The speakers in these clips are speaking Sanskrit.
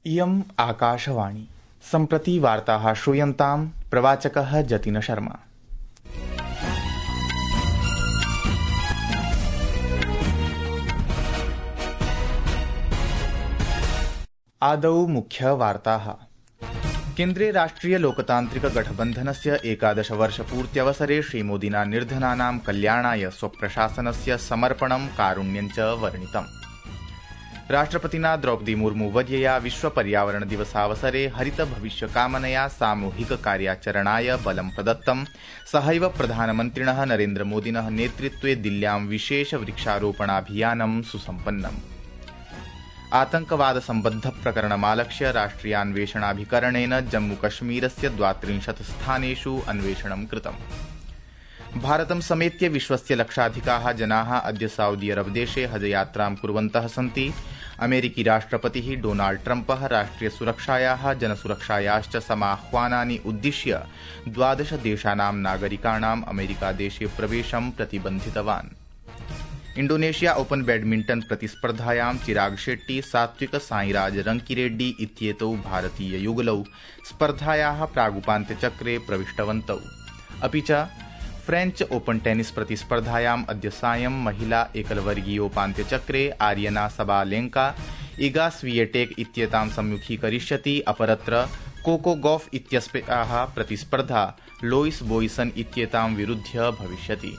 इयम् आकाशवाणी। सम्प्रति वार्ताः श्रूयन्ताम्। प्रवाचकः जतिन शर्मा। आदौ मुख्यवार्ताः। केन्द्रे राष्ट्रिय लोकतान्त्रिक गठबन्धनस्य 11 वर्षपूर्त्यवसरे श्रीमोदिना निर्धनानां कल्याणाय स्वप्रशासनस्य समर्पणं कारुण्यं च वर्णितम्। राष्ट्रपतिना द्रौपदी मुर्मू वर्यया विश्व पर्यावरण दिवसावसरे हरित भविष्य कामनया सामूहिक कार्याचरणाय बलं प्रदत्तं। सहैव प्रधानमन्त्रिणः नरेन्द्र मोदिनः नेतृत्वे दिल्ल्यां विशेष वृक्षारोपणाभियानं सुसम्पन्नम्। आतंकवाद सम्बद्ध प्रकरणमालक्ष्य राष्ट्रियान्वेषणाभिकरणेन जम्मूकश्मीरस्य 32 स्थानेषु अन्वेषणं कृतम्। भारतं समेत्य विश्वस्य लक्षाधिकाः जनाः अद्य सऊदी अरब देशे हज यात्रां कुर्वन्तः सन्ति। अमेरिकी राष्ट्रपतिः डोनाल्ड ट्रम्पः राष्ट्रियसुरक्षायाः जनसुरक्षायाश्च समाह्वानानि उद्दिश्य 12 देशानां नागरिकाणाम् अमेरिकादेशे प्रवेशं प्रतिबन्धितवान्। इण्डोनेशिया ओपन बैडमिण्टन प्रतिस्पर्धायां चिराग शेट्टी सात्विक साईराज रंकीरेड्डी इत्येतौ भारतीययुगलौ स्पर्धायाः प्रागुपान्त्यचक्रे प्रविष्टवन्तौ। अपि च फ्रेंच ओपन टेनिस प्रतिस्पर्धायाम् अद्य सायं महिला एकलवर्गीयोपान्त्यचक्रे आर्यना सबालेंका इगा स्विएटेक इत्येतां सम्मुखीकरिष्यति। अपरत्र कोको गॉफ इत्यस्याः प्रतिस्पर्धा लोइस बोइसन इत्येतां विरुध्य भविष्यति।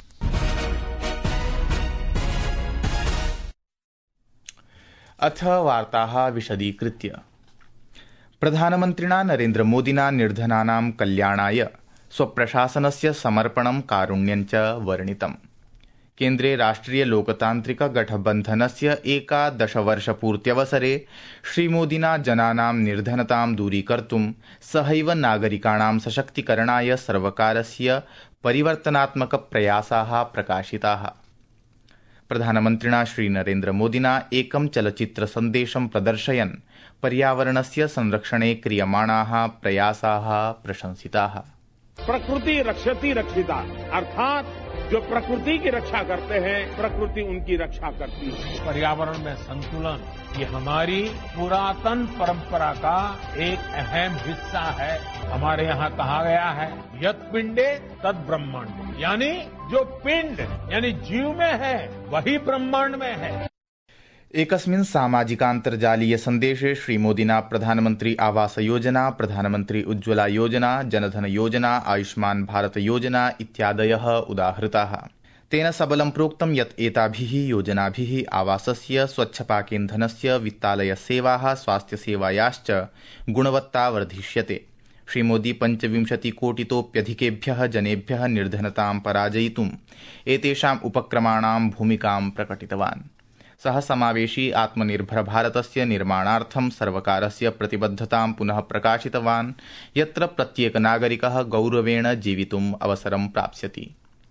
अथ वार्ताः विशदीकृत्य। प्रधानमन्त्रिणा नरेन्द्र मोदिना निर्धनानां कल्याणाय स्वप्रशासनस्य समर्पणं कारुण्यं च वर्णितम्। केन्द्रे राष्ट्रिय लोकतान्त्रिक गठबन्धनस्य 11 वर्षपूर्त्यवसरे श्रीमोदिना जनानां निर्धनतां दूरीकर्तुं सहैव नागरिकाणां सशक्तीकरणाय सर्वकारस्य परिवर्तनात्मक प्रयासाः प्रकाशिताः। प्रधानमन्त्रिणा श्रीनरेन्द्र मोदिना एकं चलच्चित्र सन्देशं प्रदर्शयन् पर्यावरणस्य संरक्षणे क्रियमाणाः प्रयासाः प्रशंसिताः। प्रकृति रक्षति रक्षिता, अर्थात जो प्रकृति की रक्षा करते हैं प्रकृति उनकी रक्षा करती है। पर्यावरण में संतुलन ये हमारी पुरातन परंपरा का एक अहम हिस्सा है। हमारे यहाँ कहा गया है यत् पिंडे तद ब्रह्मांड, यानी जो पिंड यानी जीव में है वही ब्रह्मांड में है। एकस्मिन् सामाजिकान्तर्जालीय सन्देशे श्रीमोदिना प्रधानमन्त्री आवास योजना, प्रधानमन्त्री उज्ज्वला योजना, जनधन योजना, आयुष्मान भारत योजना इत्यादयः उदाहृताः। तेन सबलं प्रोक्तं यत् एताभिः योजनाभिः आवासस्य, स्वच्छपाकेन्धनस्य, वित्तालयसेवाः, स्वास्थ्यसेवायाश्च गुणवत्ता वर्धिष्यते। श्रीमोदी 25 कोटितोऽप्यधिकेभ्यः जनेभ्यः निर्धनतां पराजयितुम् एतेषाम् उपक्रमाणां भूमिकां प्रकटितवान्। सः समावेशी आत्मनिर्भर भारतस्य निर्माणार्थं सर्वकारस्य प्रतिबद्धतां पुनः प्रकाशितवान्, यत्र प्रत्येक नागरिकः गौरवेण जीवितुम् अवसरं प्राप्स्यति।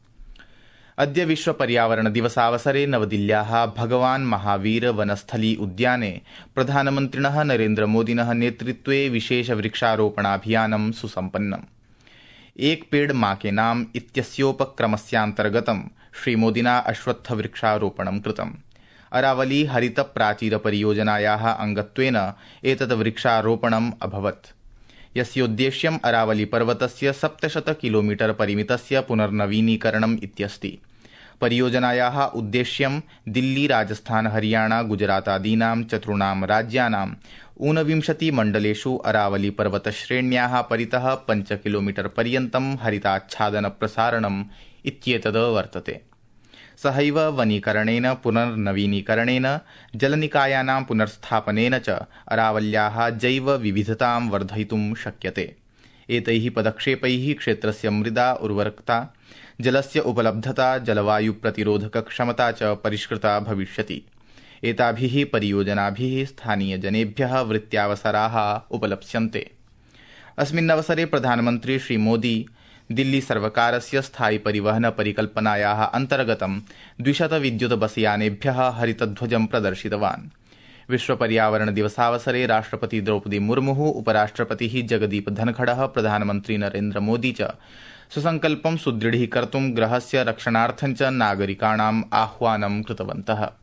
अद्य विश्व पर्यावरण दिवसावसरे नवदिल्ल्याः भगवान् महावीर वनस्थली उद्याने प्रधानमन्त्रिणः नरेन्द्र मोदिनः नेतृत्वे विशेष वृक्षारोपणाभियानं सुसम्पन्नम्। एक पेड़ मां के नाम इत्यस्योपक्रमस्यान्तर्गतं श्रीमोदिना अश्वत्थ वृक्षारोपणं कृतम्। अरावली हरित प्राचीर परियोजनायाः अंगत्वेन एतत् वृक्षारोपणम् अभवत्, यस्योद्देश्यम् अरावली पर्वतस्य 700 किलोमीटर परिमितस्य पुनर्नवीनीकरणम् इत्यस्ति। परियोजनायाः उद्देश्यं दिल्ली, राजस्थान, हरियाणा, गुजरातादीनां 4 राज्यानां 29 मण्डलेषु अरावली पर्वतश्रेण्याः परितः 5 किलोमीटर पर्यन्तं हरिताच्छादन प्रसारणम् इत्येतद् वर्तते। सहैव वनीकरणेन, पुनर्नवीनीकरणेन, जलनिकायानां पुनर्स्थापनेन च अरावल्याः जैव विविधतां वर्धयितुं शक्यते। एतैः पदक्षेपैः क्षेत्रस्य मृदा उर्वरकता, जलस्य उपलब्धता, जलवायु प्रतिरोधक क्षमता च परिष्कृता भविष्यति। एताभिः परियोजनाभिः स्थानीयजनेभ्यः वृत्त्यावसराः उपलप्स्यन्ते। अस्मिन्नवसरे प्रधानमन्त्री श्रीमोदी दिल्ली सर्वकारस्य स्थायी परिवहन परिकल्पनायाः अन्तर्गतं 200 विद्युत बसयानेभ्यः हरितध्वजं प्रदर्शितवान्। विश्व पर्यावरण दिवसावसरे राष्ट्रपति द्रौपदी मुर्मुः, उपराष्ट्रपतिः जगदीप धनखडः, प्रधानमन्त्री नरेन्द्र मोदी च स्वसंकल्पं सुदृढीकर्तुं ग्रहस्य रक्षणार्थं च नागरिकाणाम् आह्वानं कृतवन्तः।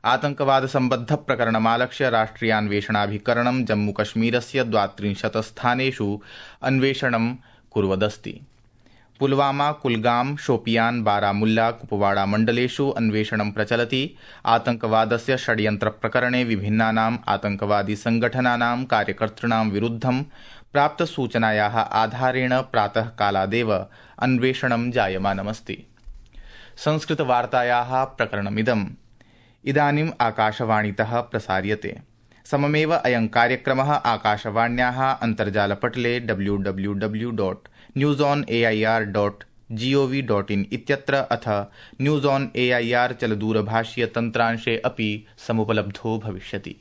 आतंकवाद सम्बद्ध प्रकरणमालक्ष्य राष्ट्रियान्वेषणाभिकरणं जम्मूकश्मीरस्य 32 स्थानेषु अन्वेषणं कुर्वदस्ति। पुलवामा, कुलगाम, शोपियान, बारामुल्ला, कुपवाड़ा मण्डलेषु अन्वेषणं प्रचलति। आतंकवादस्य षड्यन्त्र प्रकरणे विभिन्नानाम् आतंकवादी संगठनानां कार्यकर्तॄणां विरुद्धं प्राप्तसूचनायाः आधारेण प्रातःकालादेव अन्वेषणं जायमानमस्ति। संस्कृतवार्तायाः प्रकरणमिदम् इदानीम् आकाशवाणीतः प्रसार्यते। सममेव अयं कार्यक्रमः आकाशवाण्याः अन्तर्जालपटले www.newsonair.gov.in इत्यत्र अथ न्यूज़ ऑन एआईआर चलदूरभाषीय तन्त्रांशे अपि समुपलब्धो भविष्यति।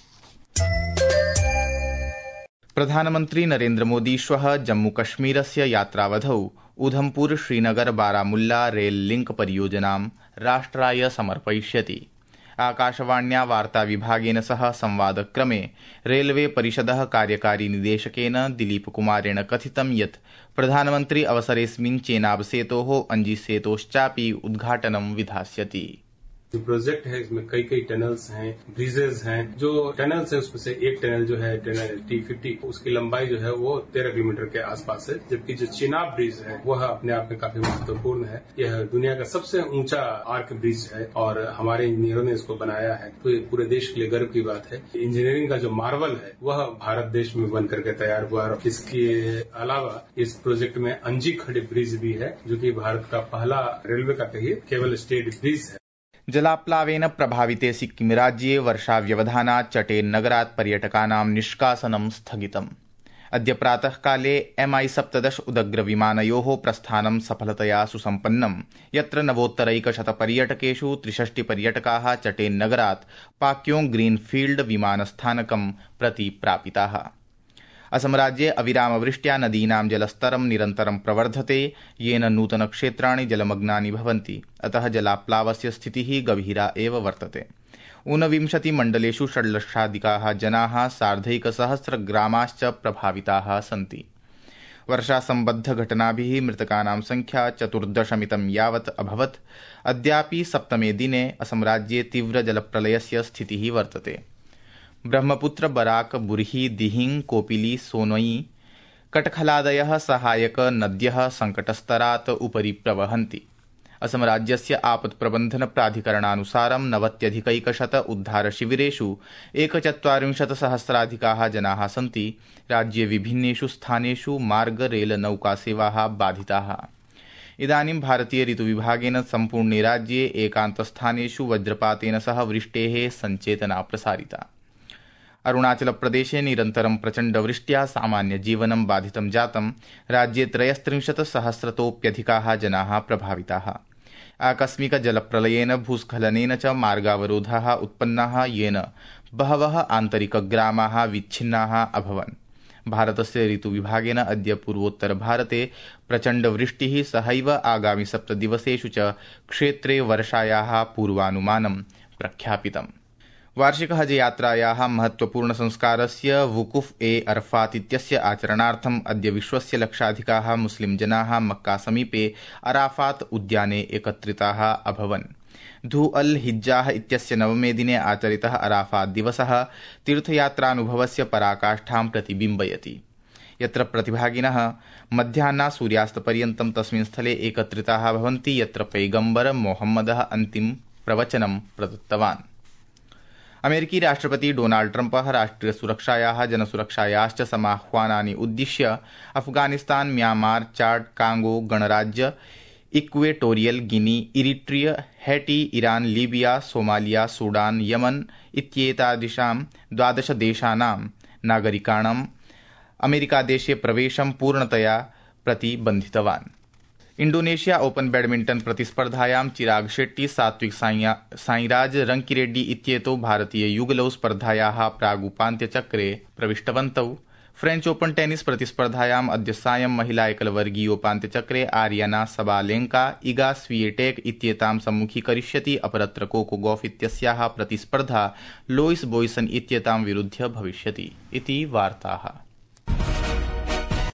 प्रधानमन्त्री नरेन्द्र मोदी श्वः जम्मूकश्मीरस्य यात्रावधौ उधमपुर श्रीनगर बारामुल्ला रेल लिंक परियोजनां राष्ट्राय समर्पयिष्यति। आकाशवाण्या वार्ताविभागेन सह संवादक्रमे रेलवे परिषदः कार्यकारी निदेशकेन दिलीप कुमारेण कथितं यत् प्रधानमन्त्री अवसरेऽस्मिन् चेनाब सेतोः अंजी सेतोश्चापि उद्घाटनं विधास्यति। जो प्रोजेक्ट है इसमें कई टनल्स हैं, ब्रिजेज हैं। जो टनल्स है उसमें से एक टनल जो है टनल T50 उसकी लंबाई जो है वो 13 किलोमीटर के आसपास है, जबकि जो चिनाब ब्रिज है वह अपने आप में काफी महत्वपूर्ण है। यह दुनिया का सबसे ऊंचा आर्क ब्रिज है और हमारे इंजीनियरों ने इसको बनाया है, तो ये पूरे देश के लिए गर्व की बात है। इंजीनियरिंग का जो मार्वल है वह भारत देश में बन करके तैयार हुआ। इसके अलावा इस प्रोजेक्ट में अंजी खड़े ब्रिज भी है, जो कि भारत का पहला रेलवे का कहिए केवल स्टेट ब्रिज है। जलाप्लावेन प्रभाविते सिक्किम राज्ये वर्षाव्यवधानात् चटेन नगरात् पर्यटकानां निष्कासनं स्थगितम्। अद्य प्रातःकाले MI-17 उदग्रविमानयोः प्रस्थानं सफलतया सुसम्पन्नम्, यत्र 9,900 पर्यटकेषु 63 पर्यटकाः चटेन नगरात् पाक्योंग ग्रीनफील्ड विमानस्थानकं प्रति प्रापिताः। असम राज्ये अविरामवृष्ट्या नदीनां जलस्तरं निरन्तरं प्रवर्धते, येन नूतनक्षेत्राणि जलमग्नानि भवन्ति। अतः जलाप्लावस्य स्थितिः गभीरा एव वर्तते। 29 मण्डलेषु 6,00,000 जनाः 1,50,000 ग्रामाश्च प्रभाविताः सन्ति। वर्षासम्बद्धघटनाभिः मृतकानां संख्या 14 यावत् अभवत्। अद्यापि सप्तमे दिने असम राज्ये तीव्र जलप्रलयस्य स्थितिः वर्तते। ब्रह्मपुत्र, बराक, बुरही, दिहिंग, कोपिली, सोनई, कटखलादयः सहायक नद्यः संकटस्तरात् उपरि प्रवहन्ति। असम राज्यस्य आपत् प्रबन्धन प्राधिकरणानुसारं 90,100 उद्धारशिविरेषु 41,000 जनाः सन्ति। राज्ये विभिन्नेषु स्थानेषु मार्ग रेल नौका सेवाः बाधिताः। इदानीं भारतीय ऋतुविभागेन सम्पूर्णे राज्ये एकान्तस्थानेषु वज्रपातेन सह वृष्टेः सञ्चेतना प्रसारिता। अरुणाचल प्रदेशे निरन्तरं प्रचण्डवृष्ट्या सामान्यजीवनं बाधितं जातं। राज्ये 33,000तोऽप्यधिकाः जनाः प्रभाविताः। आकस्मिक जलप्रलयेन भूस्खलनेन च मार्गावरोधाः उत्पन्नाः, येन बहवः आन्तरिकग्रामाः विच्छिन्नाः अभवन्। भारतस्य ऋतुविभागेन अद्य पूर्वोत्तरभारते प्रचण्डवृष्टिः सहैव आगामि 7 दिवसेषु च क्षेत्रे वर्षायाः पूर्वानुमानं प्रख्यापितम्। वार्षिक हज यात्रायाः महत्वपूर्ण संस्कारस्य वुकुफ-ए-अरफात इत्यस्य आचरणार्थम् अद्य विश्वस्य लक्षाधिकाः मुस्लिम जनाः मक्का समीपे अराफात उद्याने एकत्रिताः अभवन्। धू अल हिज्जाह इत्यस्य 9मे दिने आचरितः अराफात दिवसः तीर्थयात्रानुभवस्य पराकाष्ठां प्रतिबिम्बयति, यत्र प्रतिभागिनः मध्याह्नात् सूर्यास्तपर्यन्तं तस्मिन् स्थले एकत्रिताः भवन्ति, यत्र पैगम्बर मोहम्मदः अन्तिम प्रवचनं प्रदत्तवान्। अमेरिकी राष्ट्रपति डोनाल्ड ट्रम्पः राष्ट्रियसुरक्षायाः जनसुरक्षायाश्च समाह्वानानि उद्दिश्य अफगानिस्तान, म्यांमार, चाड, कांगो गणराज्य, Equatorial Guinea, Eritrea, Haiti, Iran, Libya, Somalia, Sudan, Yemen इत्येतादृशां 12 देशानां नागरिकाणाम् अमेरिकादेशे प्रवेशं पूर्णतया प्रतिबन्धितवान्। इंडोनेशिया ओपन बैडमिंटन प्रतिस्पर्धायां चिराग शेट्टी, सात्विक साईराज रंकिरेड्डी इत्येतौ भारतीययुगलौ स्पर्धायाः प्रागुपान्त्यचक्रे प्रविष्टवन्तौ। फ्रेंच ओपन टेनिस प्रतिस्पर्धायाम् अद्य सायं महिला एकलवर्गीयोपान्त्यचक्रे आर्याना सबालेंका इगा स्विएटेक इत्येतां सम्मुखीकरिष्यति। अपरत्र कोको गॉफ इत्यस्याः प्रतिस्पर्धा लोइस बॉयसन इत्येतां विरुध्य भविष्यति। इति वार्ताः।